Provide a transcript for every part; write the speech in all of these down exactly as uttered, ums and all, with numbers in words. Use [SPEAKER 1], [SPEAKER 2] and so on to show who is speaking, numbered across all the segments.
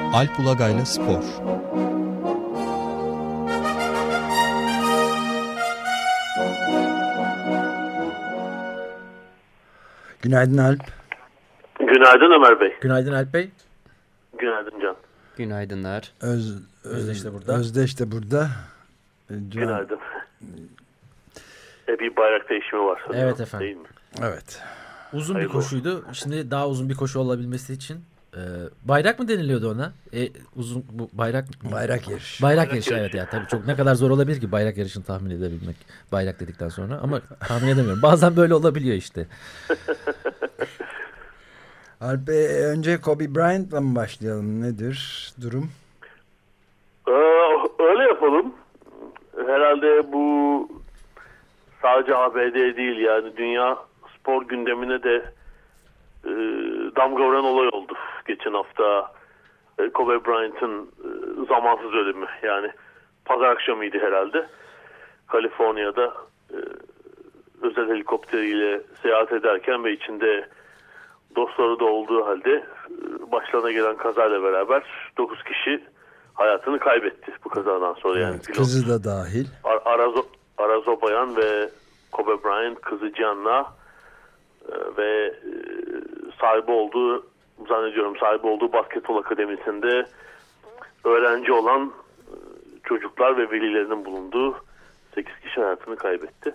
[SPEAKER 1] Alp Ulagay'la Spor.
[SPEAKER 2] Günaydın Alp.
[SPEAKER 3] Günaydın Ömer Bey.
[SPEAKER 2] Günaydın Alp Bey.
[SPEAKER 3] Günaydın Can.
[SPEAKER 4] Günaydınlar.
[SPEAKER 2] Öz, Öz, Özdeş de burada. Özdeş de burada.
[SPEAKER 3] Can. Günaydın. E, bir bayrak değişimi var sanırım.
[SPEAKER 2] Evet efendim. Değil mi? Evet.
[SPEAKER 5] Uzun Hayırlı bir koşuydu. Olsun. Şimdi daha uzun bir koşu olabilmesi için e, bayrak mı deniliyordu ona? E, uzun bu bayrak
[SPEAKER 2] bayrak yarışı.
[SPEAKER 5] Bayrak, bayrak yarışı evet ya tabii çok ne kadar zor olabilir ki bayrak yarışını tahmin edebilmek. Bayrak dedikten sonra ama tahmin edemiyorum. Bazen böyle olabiliyor işte.
[SPEAKER 2] Alp Bey, önce Kobe Bryant'la mı başlayalım? Nedir durum?
[SPEAKER 3] Ee, öyle yapalım. Herhalde bu sadece A B D değil, yani dünya spor gündemine de e, damga vuran olay oldu. Geçen hafta e, Kobe Bryant'ın e, zamansız ölümü. Yani pazar akşamıydı herhalde. Kaliforniya'da e, özel helikopteriyle seyahat ederken ve içinde dostları da olduğu halde e, başlarına gelen kazayla beraber dokuz kişi hayatını kaybetti bu kazadan sonra.
[SPEAKER 2] Evet, yani kızı da dahil.
[SPEAKER 3] Ar- Arazo, Arazo Bayan ve Kobe Bryant kızı Gianna e, ve e, sahibi olduğu, zannediyorum sahibi olduğu basketbol akademisinde öğrenci olan e, çocuklar ve velilerinin bulunduğu sekiz kişi hayatını kaybetti.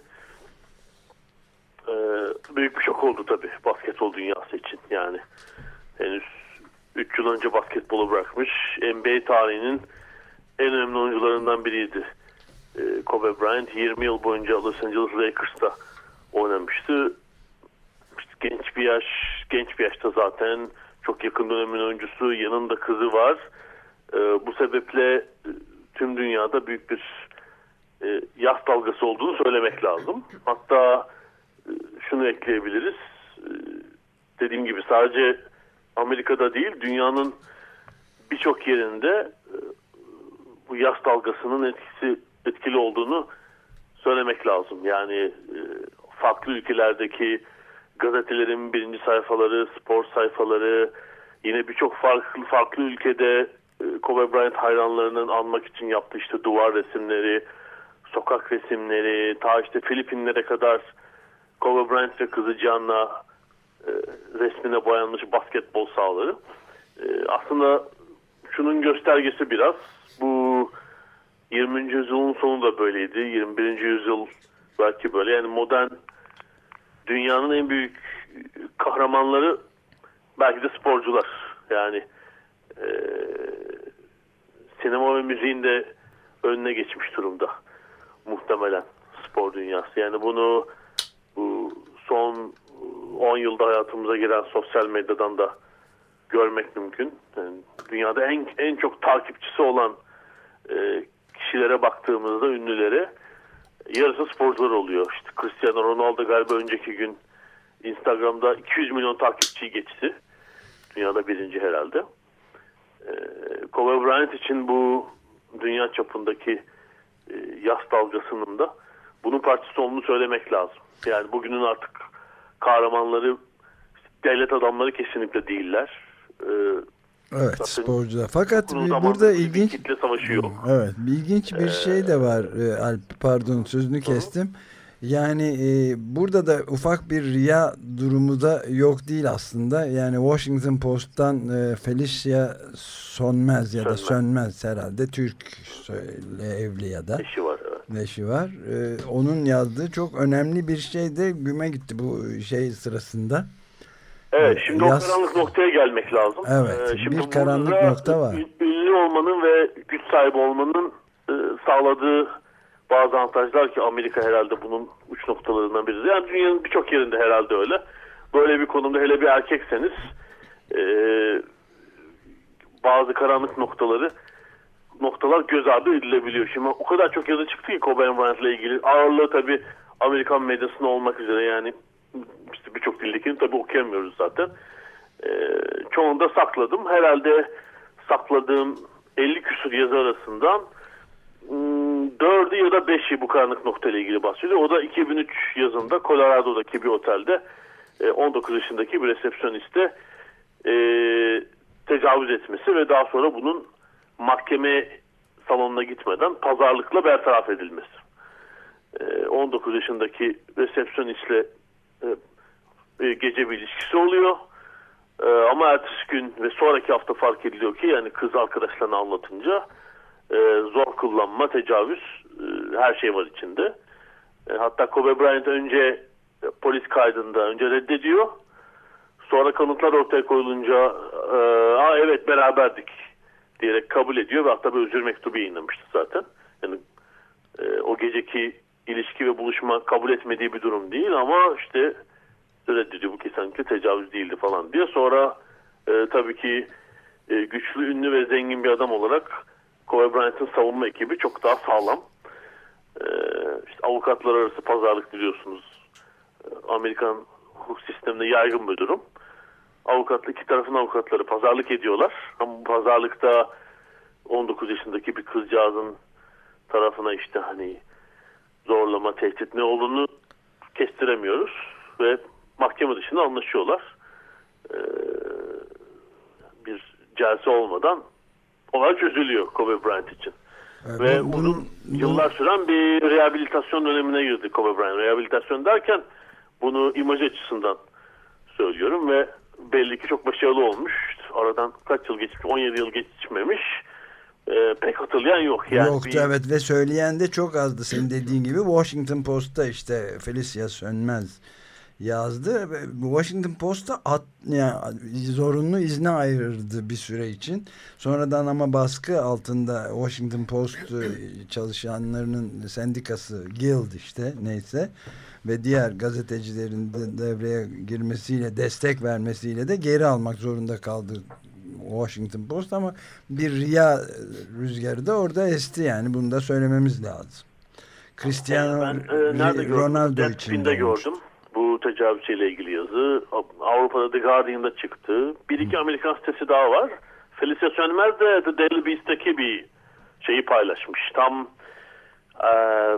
[SPEAKER 3] E, büyük bir şok oldu tabii basketbol dünyası için. Yani henüz üç yıl önce basketbolu bırakmış, N B A tarihinin en önemli oyuncularından biriydi. E, Kobe Bryant yirmi yıl boyunca Los Angeles Lakers'ta oynamıştı. İşte genç bir yaş, genç bir yaşta zaten çok yakın dönemin oyuncusu, yanında kızı var. E, bu sebeple e, tüm dünyada büyük bir e, yas dalgası olduğunu söylemek lazım. Hatta e, şunu ekleyebiliriz. E, dediğim gibi sadece Amerika'da değil, dünyanın birçok yerinde e, bu yas dalgasının etkisi etkili olduğunu söylemek lazım. Yani e, farklı ülkelerdeki gazetelerin birinci sayfaları, spor sayfaları, yine birçok farklı farklı ülkede e, Kobe Bryant hayranlarının anmak için yaptığı işte duvar resimleri, sokak resimleri, ta işte Filipinlere kadar Kobe Bryant ve kızı Gianna e, resmine boyanmış basketbol sahaları. E, aslında şunun göstergesi biraz. Bu yirminci yüzyılın sonu da böyleydi. yirmi birinci yüzyıl belki böyle. Yani modern dünyanın en büyük kahramanları belki de sporcular. Yani e, sinema ve müziğin de önüne geçmiş durumda. Muhtemelen spor dünyası. Yani bunu bu son on yılda hayatımıza giren sosyal medyadan da görmek mümkün. Yani dünyada en en çok takipçisi olan e, kişilere baktığımızda, ünlülere, yarısı sporcular oluyor. İşte Cristiano Ronaldo galiba önceki gün Instagram'da iki yüz milyon takipçiyi geçti. Dünyada birinci herhalde. E, Kobe Bryant için bu dünya çapındaki e, yas dalgasının da bunun parçası olduğunu söylemek lazım. Yani bugünün artık kahramanları işte devlet adamları kesinlikle değiller. E,
[SPEAKER 2] Evet, Zaten sporcular. Fakat burada ilginç bir kitle savaşı yok. Evet, ilginç bir ee, şey de var. Alp, pardon sözünü kestim. Yani e, burada da ufak bir riya durumu da yok değil aslında. Yani Washington Post'tan e, Felicia Sönmez ya da Sönmez herhalde, Türk evli ya da
[SPEAKER 3] eşi var. Evet.
[SPEAKER 2] Eşi var. E, onun yazdığı çok önemli bir şey de güme gitti bu şey sırasında.
[SPEAKER 3] Evet, şimdi Yaz... o karanlık noktaya gelmek lazım.
[SPEAKER 2] Evet, ee, şimdi bir karanlık nokta var.
[SPEAKER 3] Ünlü olmanın ve güç sahibi olmanın e, sağladığı bazı avantajlar ki Amerika herhalde bunun uç noktalarından biri. Yani dünyanın birçok yerinde herhalde öyle. Böyle bir konumda hele bir erkekseniz e, bazı karanlık noktaları noktalar göz ardı edilebiliyor. Şimdi o kadar çok yazı çıktı ki Kobe Bryant'la ilgili. Ağırlığı tabii Amerikan medyasında olmak üzere, yani işte birçok dildekini tabii okuyamıyoruz zaten. Ee, çoğunu da sakladım. Herhalde sakladığım elli küsur yazı arasından dördü ya da beşi bu karanlık nokta ile ilgili bahsediyor. O da iki bin üç yazında Colorado'daki bir otelde on dokuz yaşındaki bir resepsiyoniste tecavüz etmesi ve daha sonra bunun mahkeme salonuna gitmeden pazarlıkla bertaraf edilmesi. on dokuz yaşındaki resepsiyonistle gece bir ilişkisi oluyor. Ama ertesi gün ve sonraki hafta fark ediliyor ki yani kız arkadaşlarına anlatınca zor kullanma, tecavüz, her şey var içinde. Hatta Kobe Bryant önce polis kaydında önce reddediyor. Sonra kanıtlar ortaya koyulunca Aa, evet beraberdik diyerek kabul ediyor ve hatta bir özür mektubu yayınlamıştı zaten. Yani o geceki ilişki ve buluşma kabul etmediği bir durum değil ama işte reddediyor, bu kesinlikle tecavüz değildi falan diye. Sonra e, tabii ki e, güçlü, ünlü ve zengin bir adam olarak Kobe Bryant'ın savunma ekibi çok daha sağlam. E, işte avukatlar arası pazarlık biliyorsunuz. E, Amerikan hukuk sisteminde yaygın bir durum. Avukatlı iki tarafın avukatları pazarlık ediyorlar. Ama bu pazarlıkta on dokuz yaşındaki bir kızcağızın tarafına işte hani zorlama, tehdit ne olduğunu kestiremiyoruz ve mahkeme dışında anlaşıyorlar. Ee, bir celse olmadan olay çözülüyor Kobe Bryant için. Evet, ve bu, uzun bu, yıllar süren bir rehabilitasyon dönemine girdi Kobe Bryant. Rehabilitasyon derken bunu imaj açısından söylüyorum ve belli ki çok başarılı olmuş. Aradan kaç yıl geçmiş? on yedi yıl geçmemiş. Ee, pek hatırlayan yok. Yani
[SPEAKER 2] Yoktu bir... evet ve söyleyen de çok azdı. Senin dediğin gibi Washington Post'ta işte Felicia Sönmez yazdı. Washington Post'ta at, yani zorunlu izne ayırdı bir süre için. Sonradan ama baskı altında Washington Post çalışanlarının sendikası Guild işte neyse ve diğer gazetecilerin de devreye girmesiyle, destek vermesiyle de geri almak zorunda kaldı Washington Post ama bir riya rüzgarı da orada esti yani bunu da söylememiz lazım. Cristiano
[SPEAKER 3] ben, e,
[SPEAKER 2] Ronaldo için de
[SPEAKER 3] gördüm. Bu tecavüzle ilgili yazı Avrupa'da The Guardian'da çıktı. Bir iki Amerikan sitesi daha var. Felicia Sönmez de The Daily Beast'teki bir şeyi paylaşmış. Tam e,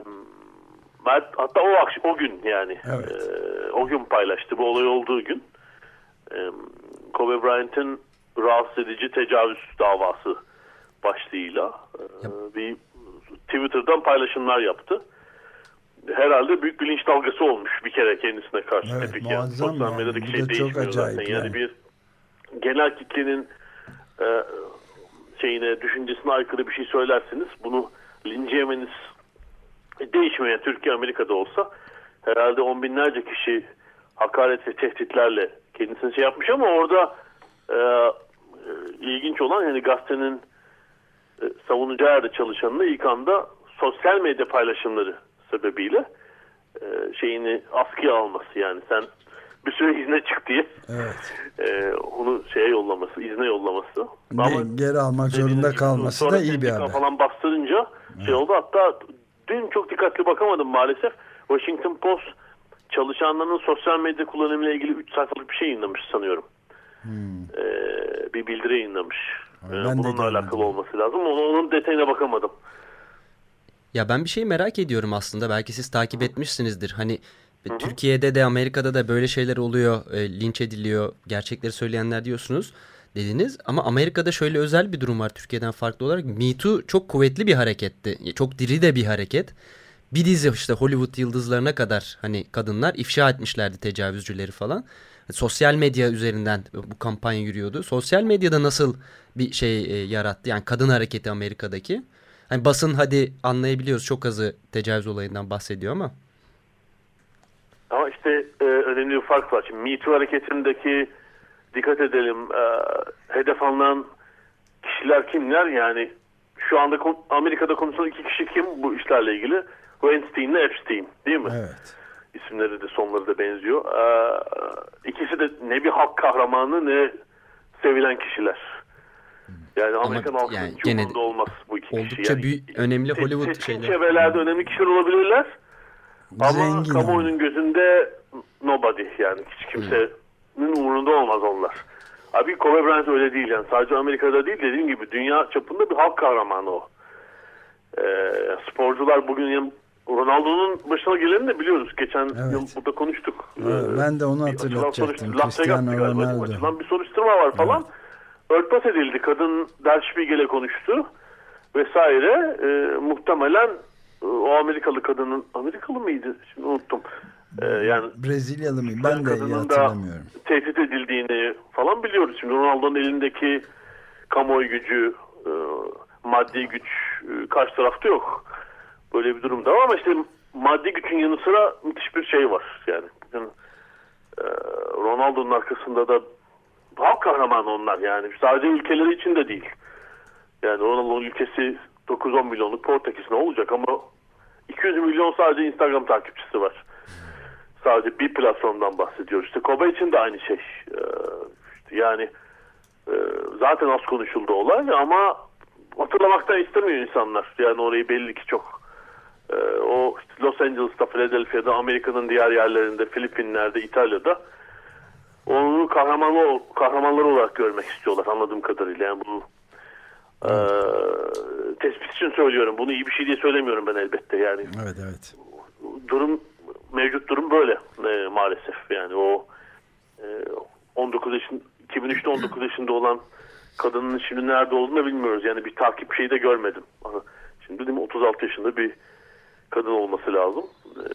[SPEAKER 3] hatta o akşam, o gün yani
[SPEAKER 2] evet.
[SPEAKER 3] e, o gün paylaştı. Bu olay olduğu gün. E, Kobe Bryant'ın rahatsız edici tecavüz davası başlığıyla e, bir Twitter'dan paylaşımlar yaptı. Herhalde büyük bir linç dalgası olmuş bir kere kendisine karşı.
[SPEAKER 2] Evet,
[SPEAKER 3] Tipik
[SPEAKER 2] muazzam
[SPEAKER 3] yani. Sosyal medyadaki şey değişmiyor zaten. Yani. yani bir genel kitlenin e, şeyine, düşüncesine aykırı bir şey söylerseniz bunu linçlemeniz değişmiyor. Türkiye Amerika'da olsa herhalde on binlerce kişi hakaret ve tehditlerle kendisine şey yapmış ama orada e, e, ilginç olan yani gazetenin e, savunacağı yerde çalışanını ilk anda sosyal medya paylaşımları sebebiyle e, şeyini askıya alması yani sen bir süre izne çık diye
[SPEAKER 2] evet.
[SPEAKER 3] e, onu şeye yollaması, izne yollaması.
[SPEAKER 2] Ne, ama geri almak zorunda kalması da iyi bir haber.
[SPEAKER 3] Falan bastırınca evet. şey oldu hatta dün çok dikkatli bakamadım maalesef. Washington Post çalışanların sosyal medya kullanımıyla ilgili üç sayfalık bir şey yayınlamış sanıyorum. Hmm. Ee, bir bildiri yayınlamış. Ee, bununla alakalı olması lazım. Onun, onun detayına bakamadım.
[SPEAKER 1] Ya ben bir şey merak ediyorum aslında. Belki siz takip etmişsinizdir. Hani Hı-hı. Türkiye'de de Amerika'da da böyle şeyler oluyor. E, linç ediliyor. Gerçekleri söyleyenler diyorsunuz dediniz. Ama Amerika'da şöyle özel bir durum var Türkiye'den farklı olarak. Me Too çok kuvvetli bir hareketti. Çok diri de bir hareket. Bir dizi işte Hollywood yıldızlarına kadar hani kadınlar ifşa etmişlerdi tecavüzcüleri falan. Sosyal medya üzerinden bu kampanya yürüyordu. Sosyal medyada nasıl bir şey e, yarattı? Yani kadın hareketi Amerika'daki. Hani basın hadi anlayabiliyoruz çok azı tecavüz olayından bahsediyor ama.
[SPEAKER 3] Ama işte e, önemli bir fark var. Şimdi Me Too hareketindeki dikkat edelim e, hedef alınan kişiler kimler? Yani şu anda Amerika'da konuşulan iki kişi kim bu işlerle ilgili? Weinstein ile Epstein değil mi?
[SPEAKER 2] Evet.
[SPEAKER 3] İsimleri de sonları da benziyor. Ee, ikisi de ne bir halk kahramanı ne sevilen kişiler. Yani Amerikan halkının yani hiç umurunda olmaz bu iki
[SPEAKER 1] oldukça
[SPEAKER 3] kişi. Yani,
[SPEAKER 1] büyük, önemli Hollywood
[SPEAKER 3] te-
[SPEAKER 1] şeyler.
[SPEAKER 3] Çevrelerde önemli kişiler olabilirler. Ama kamuoyunun gözünde nobody yani hiç kimsenin hmm. umurunda olmaz onlar. Abi Kobe Bryant öyle değil yani. Sadece Amerika'da değil dediğim gibi dünya çapında bir halk kahramanı o. Ee, sporcular bugün yani Ronaldo'nun başına geleni de biliyoruz. Geçen evet. yıl burada konuştuk.
[SPEAKER 2] Evet, ee, ben de onu hatırlatacaktım.
[SPEAKER 3] Cristiano Ronaldo. Açılan bir soruşturma var falan. Evet. örtbas edildi. Kadın Der Spiegel'e konuştu vesaire. E, muhtemelen o Amerikalı kadının, Amerikalı mıydı? Şimdi unuttum. E, yani
[SPEAKER 2] Brezilyalı mıydı? Ben de hatırlamıyorum.
[SPEAKER 3] Tehdit edildiğini falan biliyoruz. Şimdi Ronaldo'nun elindeki kamuoyu gücü, e, maddi güç e, karşı tarafta yok. Böyle bir durumda var ama işte maddi gücün yanı sıra müthiş bir şey var. Yani bugün e, Ronaldo'nun arkasında da halk kahramanı onlar yani. Sadece ülkeleri için de değil. Yani Ronaldo'nun ülkesi dokuz on milyonluk Portekiz ne olacak ama iki yüz milyon sadece Instagram takipçisi var. Sadece bir platformdan bahsediyoruz. İşte Kobe için de aynı şey. Ee, işte yani e, zaten az konuşuldu olay ama hatırlamaktan istemiyor insanlar. Yani orayı belli ki çok e, o işte Los Angeles'ta, Philadelphia'da, Amerika'nın diğer yerlerinde, Filipinler'de, İtalya'da onu kahramanlı, kahramanlar olarak görmek istiyorlar anladığım kadarıyla. Yani bu e, tespit için söylüyorum. Bunu iyi bir şey diye söylemiyorum ben elbette. Yani
[SPEAKER 2] evet, evet.
[SPEAKER 3] Durum mevcut durum böyle e, maalesef. Yani o e, on dokuz yaşın iki bin üçte on dokuz yaşında olan kadının şimdi nerede olduğunu bilmiyoruz. Yani bir takip şeyi de görmedim. Şimdi dedim otuz altı yaşında bir kadın olması lazım. E,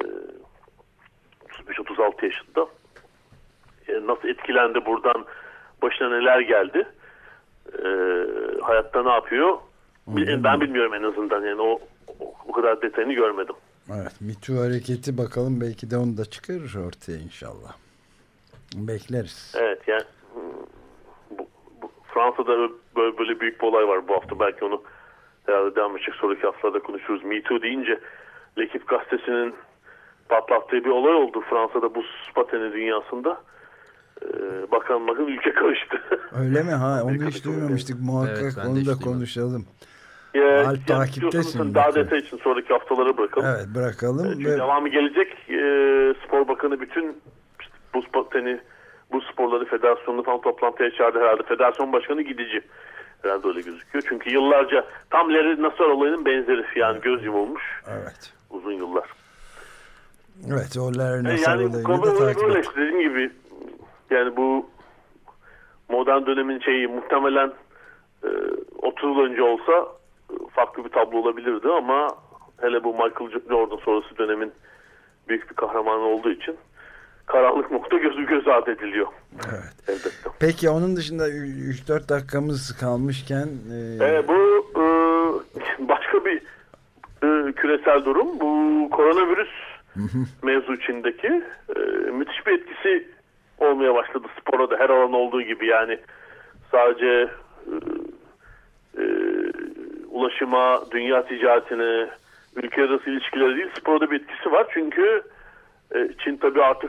[SPEAKER 3] otuz beş otuz altı yaşında. E, nasıl etkilendi buradan, başına neler geldi? E, hayatta ne yapıyor? Ben, ben bilmiyorum en azından. Yani o, o, o kadar detayını görmedim.
[SPEAKER 2] Evet, Me Too hareketi bakalım belki de onu da çıkarır ortaya inşallah. Bekleriz.
[SPEAKER 3] Evet yani bu, bu, Fransa'da böyle, böyle büyük bir olay var bu hafta. Belki onu herhalde devam edecek sonraki haftalarda konuşuruz. Me Too deyince L'Equipe gazetesinin patlattığı bir olay oldu Fransa'da buz pateni dünyasında. Ee, bakan bakın ülke karıştı.
[SPEAKER 2] Öyle mi? Ha, onu hiç duymamıştık. Muhakkak evet, onu da konuşalım.
[SPEAKER 3] Ya, Alp takiptesin. Daha detay için sonraki haftalara bırakalım.
[SPEAKER 2] Evet, bırakalım.
[SPEAKER 3] Çünkü ve... devamı gelecek. E, Spor Bakanı bütün işte, buz pateni, buz sporları federasyonunu falan toplantıya çağırdı herhalde. Federasyon başkanı gidici. Herhalde öyle gözüküyor. Çünkü yıllarca tam Larry Nassar olayının benzeri. Yani evet. Göz yumulmuş.
[SPEAKER 2] Evet.
[SPEAKER 3] Uzun yıllar.
[SPEAKER 2] Evet, o Larry Nassar
[SPEAKER 3] yani,
[SPEAKER 2] olayını da takip
[SPEAKER 3] böyle işte dediğim gibi yani bu modern dönemin şeyi muhtemelen e, otuz yıl önce olsa farklı bir tablo olabilirdi ama hele bu Michael Jordan sonrası dönemin büyük bir kahramanı olduğu için karanlık nokta gözü göz ardı ediliyor.
[SPEAKER 2] Evet.
[SPEAKER 3] Elbette.
[SPEAKER 2] Peki onun dışında üç dört dakikamız kalmışken
[SPEAKER 3] e... E, bu e, başka bir e, küresel durum. Bu koronavirüs mevzu içindeki e, müthiş bir etkisi olmaya başladı spora da her alan olduğu gibi yani sadece e, e, ulaşıma, dünya ticaretine, ülke arası ilişkilere değil sporda bir etkisi var. Çünkü e, Çin tabii artık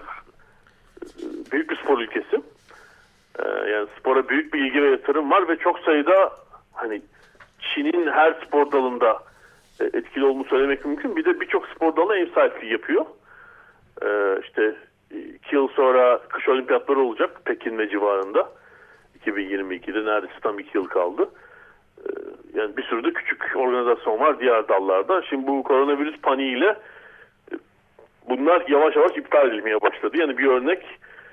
[SPEAKER 3] e, büyük bir spor ülkesi. E, yani spora büyük bir ilgi ve yatırım var ve çok sayıda hani Çin'in her spor dalında e, etkili olduğunu söylemek mümkün. Bir de birçok spor dalına ev sahipliği yapıyor. E, işte iki yıl sonra kış olimpiyatları olacak Pekin ve civarında. iki bin yirmi ikide neredeyse tam iki yıl kaldı. Yani bir sürü de küçük organizasyon var diğer dallarda. Şimdi bu koronavirüs paniğiyle bunlar yavaş yavaş iptal edilmeye başladı. Yani bir örnek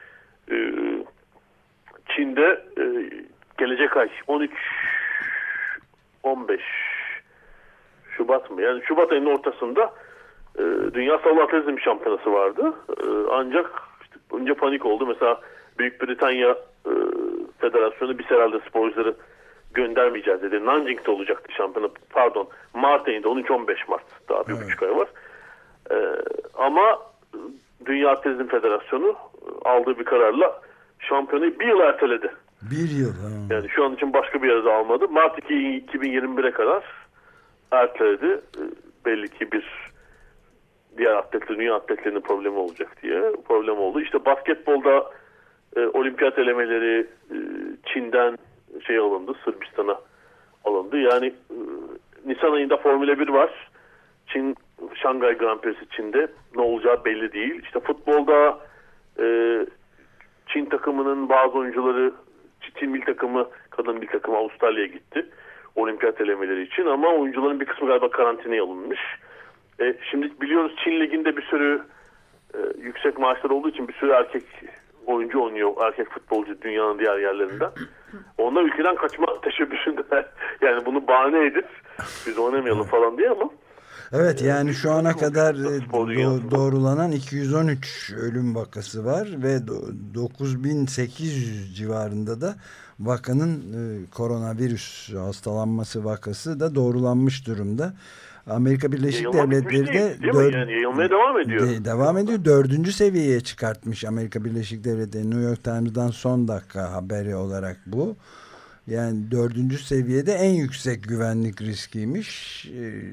[SPEAKER 3] Çin'de gelecek ay on üç on beş Şubat mı? Yani Şubat ayının ortasında Dünya Sallı Atletizm Şampiyonası vardı. Ancak işte önce panik oldu. Mesela Büyük Britanya Federasyonu biz herhalde sporcuları göndermeyeceğiz dedi. Nanjing'de olacaktı şampiyonu. Pardon. Mart ayında on üç on beş Mart. Daha bir evet. buçuk ay var. Ama Dünya Atletizm Federasyonu aldığı bir kararla şampiyonu bir yıl erteledi.
[SPEAKER 2] Bir yıl. Ha.
[SPEAKER 3] Yani şu an için başka bir yerde almadı. Mart iki bin yirmi bire kadar erteledi. Belli ki bir diğer atletlerin, dünya atletlerinin problemi olacak diye problem oldu. İşte basketbolda e, olimpiyat elemeleri e, Çin'den şey alındı, Sırbistan'a alındı. Yani e, Nisan ayında Formula bir var. Çin, Şangay Grand Prix'si Çin'de. Ne olacağı belli değil. İşte futbolda e, Çin takımının bazı oyuncuları, Çin milli takımı, kadın milli takımı Avustralya'ya gitti. Olimpiyat elemeleri için ama oyuncuların bir kısmı galiba karantinaya alınmış. E, şimdi biliyoruz Çin Ligi'nde bir sürü e, yüksek maaşlar olduğu için bir sürü erkek oyuncu oynuyor, erkek futbolcu dünyanın diğer yerlerinden. Onlar ülkeden kaçma teşebbüsündeler. Yani bunu bahane edip biz oynamayalım falan diye ama.
[SPEAKER 2] Evet, yani şu ana kadar do- doğrulanan iki yüz on üç ölüm vakası var ve dokuz bin sekiz yüz civarında da vakanın e, koronavirüs hastalanması vakası da doğrulanmış durumda. Amerika Birleşik
[SPEAKER 3] Yayılma
[SPEAKER 2] Devletleri de
[SPEAKER 3] dör- yani yayılmaya devam ediyor.
[SPEAKER 2] De, devam ediyor. Dördüncü seviyeye çıkartmış Amerika Birleşik Devletleri. New York Times'dan son dakika haberi olarak bu. Yani dördüncü seviyede en yüksek güvenlik riskiymiş.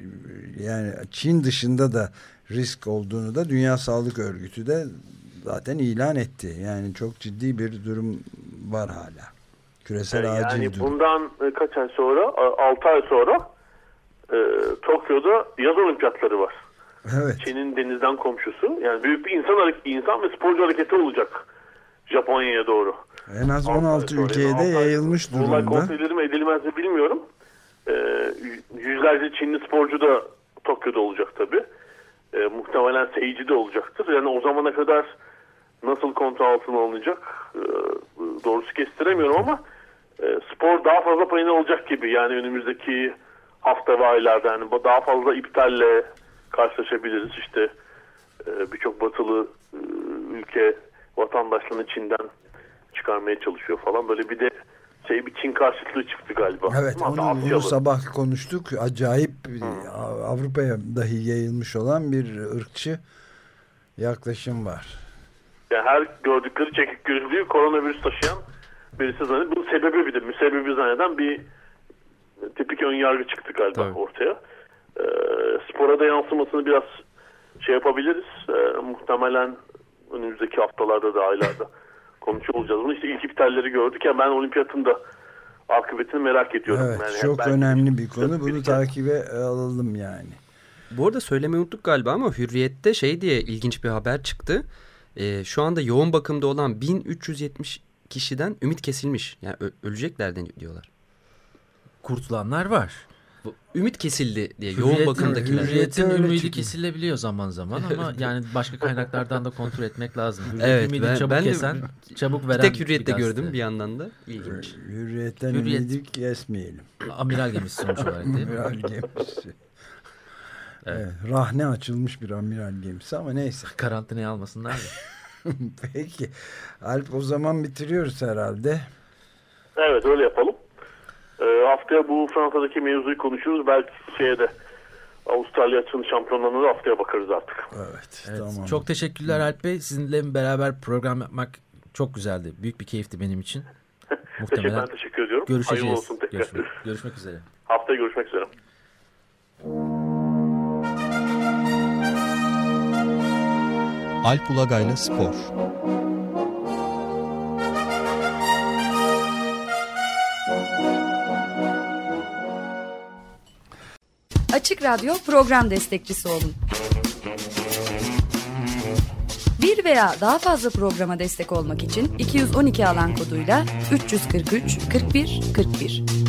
[SPEAKER 2] Yani Çin dışında da risk olduğunu da Dünya Sağlık Örgütü de zaten ilan etti. Yani çok ciddi bir durum var hala. Küresel yani acil
[SPEAKER 3] yani
[SPEAKER 2] durum.
[SPEAKER 3] Bundan kaç ay sonra, altı ay sonra e, Tokyo'da yaz olimpiyatları var.
[SPEAKER 2] Evet.
[SPEAKER 3] Çin'in denizden komşusu. Yani büyük bir insan insan ve sporcu hareketi olacak Japonya'ya doğru.
[SPEAKER 2] En az on altı ülkeye de yayılmış durumda.
[SPEAKER 3] Olay kontrol mi edilmez mi bilmiyorum. Ee, yüzlerce Çinli sporcu da Tokyo'da olacak tabii. Ee, muhtemelen seyirci de olacaktır. Yani o zamana kadar nasıl kontrol altına alınacak ee, doğrusu kestiremiyorum ama e, spor daha fazla payını alacak gibi. Yani önümüzdeki hafta ve aylarda yani daha fazla iptalle karşılaşabiliriz. İşte e, birçok batılı e, ülke vatandaşlarını Çin'den çıkarmaya çalışıyor falan. Böyle bir de şey bir Çin karşıtlığı çıktı galiba.
[SPEAKER 2] Evet, onu, onu sabah konuştuk. Acayip hmm. Avrupa'ya dahi yayılmış olan bir ırkçı yaklaşım var.
[SPEAKER 3] Yani her gördükleri çekik gözlüğü koronavirüs taşıyan birisi zannediyor. Bunun sebebi bir de müsebbibi zanneden bir tipik ön yargı çıktı galiba Tabii. ortaya. Ee, spora da yansımasını biraz şey yapabiliriz. Ee, muhtemelen önümüzdeki haftalarda da aylarda konuşuyor olacağız. Bunu işte ilk iptalleri gördük ya, ben olimpiyatın da akıbetini merak ediyorum.
[SPEAKER 2] Evet,
[SPEAKER 3] yani
[SPEAKER 2] çok önemli bir konu. Bunu takibe alalım yani.
[SPEAKER 1] Bu arada söylemeyi unuttuk galiba ama Hürriyet'te şey diye ilginç bir haber çıktı. Ee, şu anda yoğun bakımda olan bin üç yüz yetmiş kişiden ümit kesilmiş. Yani ölecekler diyorlar.
[SPEAKER 5] Kurtulanlar var.
[SPEAKER 1] Bu, ümit kesildi diye Hürriyet'in, yoğun bakımdakiler.
[SPEAKER 5] Hürriyet'in ümidi kesilebiliyor zaman zaman ama yani başka kaynaklardan da kontrol etmek lazım. Hürriyet
[SPEAKER 1] evet,
[SPEAKER 5] ümidi
[SPEAKER 1] ben,
[SPEAKER 5] çabuk
[SPEAKER 1] ben
[SPEAKER 5] kesen, çabuk veren
[SPEAKER 1] bir tek Hürriyet'te
[SPEAKER 5] bir
[SPEAKER 1] gördüm bir yandan da. İlginç.
[SPEAKER 2] Hürriyet'ten Hürriyet, ümidi kesmeyelim.
[SPEAKER 5] Amiral gemisi sonuç olarak değil mi?
[SPEAKER 2] Amiral gemisi. Evet. Evet, rahne açılmış bir amiral gemisi ama neyse.
[SPEAKER 5] Karantinaya almasınlar mı?
[SPEAKER 2] Peki. Alp, o zaman bitiriyoruz herhalde.
[SPEAKER 3] Evet, öyle yapalım. Ee, haftaya bu Fransa'daki mevzuyu konuşuruz. Belki şeye de Avustralya açığın şampiyonlarına da haftaya bakarız artık.
[SPEAKER 2] Evet,
[SPEAKER 5] evet
[SPEAKER 2] tamam.
[SPEAKER 5] Çok teşekkürler Alp Bey. Sizinle beraber program yapmak çok güzeldi. Büyük bir keyifti benim için.
[SPEAKER 3] Muhtemelen ben teşekkür ediyorum.
[SPEAKER 5] Görüşeceğiz.
[SPEAKER 3] Hayırlı olsun tekrar.
[SPEAKER 5] Görüşmek, görüşmek üzere.
[SPEAKER 3] Haftaya görüşmek üzere.
[SPEAKER 4] Alp Ulagay'la Spor.
[SPEAKER 6] Açık Radyo program destekçisi olun. Bir veya daha fazla programa destek olmak için iki yüz on iki alan koduyla üç yüz kırk üç kırk bir kırk bir